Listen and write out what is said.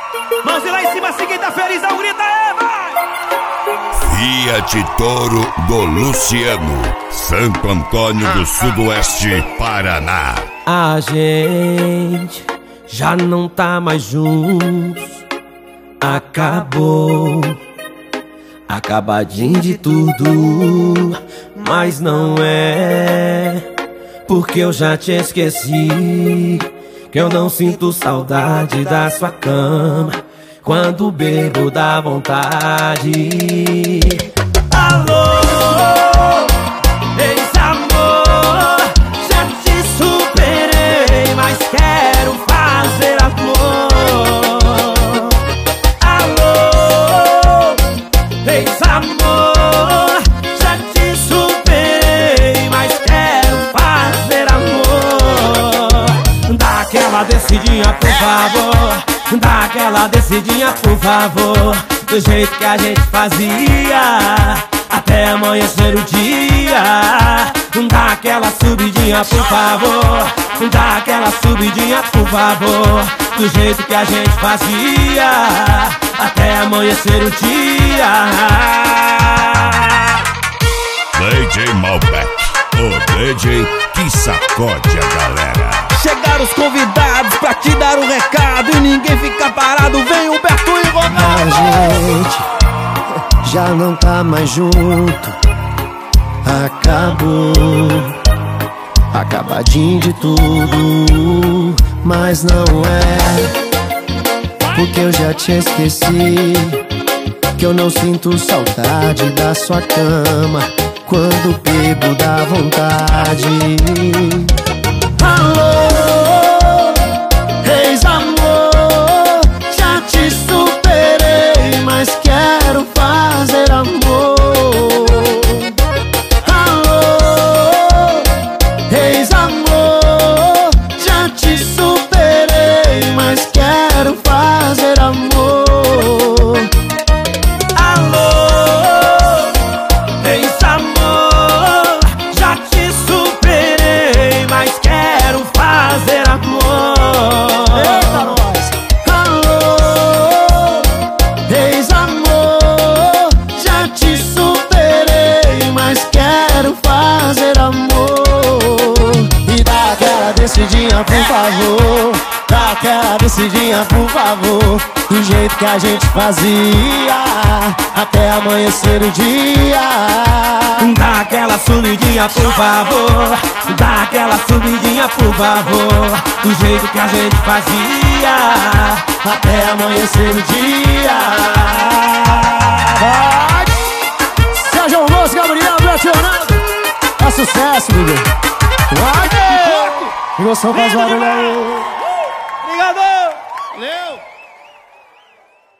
Mãos lá em cima, se quem tá feliz, dá um grito aí, vai! Fiat Toro do Luciano, Santo Antônio do Sudoeste, Paraná. A gente já não tá mais juntos. Acabou, acabadinho de tudo. Mas não é porque eu já te esqueci, que eu não sinto saudade da sua cama. Quando bebo dá vontade. Alô, ex-amor, já te superei, mas quero fazer amor. Alô, ex-amor, já te superei, mas quero fazer amor. Dá aquela descidinha, por favor. Dá aquela descidinha, por favor, do jeito que a gente fazia, até amanhecer o dia. Dá aquela subidinha, por favor. Dá aquela subidinha, por favor, do jeito que a gente fazia, até amanhecer o dia. DJ Malbec, o DJ que sacode a galera. Chegaram os convidados pra te dar um recado e ninguém fica parado. Vem Humberto e Ronaldo. A gente já não tá mais junto. Acabou, acabadinho de tudo. Mas não é porque eu já te esqueci, que eu não sinto saudade da sua cama. Quando bebo dá vontade. Alô, ex-amor, já te superei, mas quero fazer amor. Alô, ex-amor, já te superei, mas quero fazer amor. Alô, ex-amor, já te superei, mas quero fazer amor. Eita, nós! Alô, ex-amor, já te superei, mas quero fazer amor. E dá aquela descidinha, por favor. Dá aquela descidinha, por favor, do jeito que a gente fazia, até amanhecer o dia. Dá aquela subidinha, por favor. Dá aquela subidinha, por favor, do jeito que a gente fazia, até amanhecer o dia. Sérgio Alonso, Gabriel, Ronaldo. É sucesso, bebê. Vai, Igor, faz barulho aí. Obrigado! Valeu!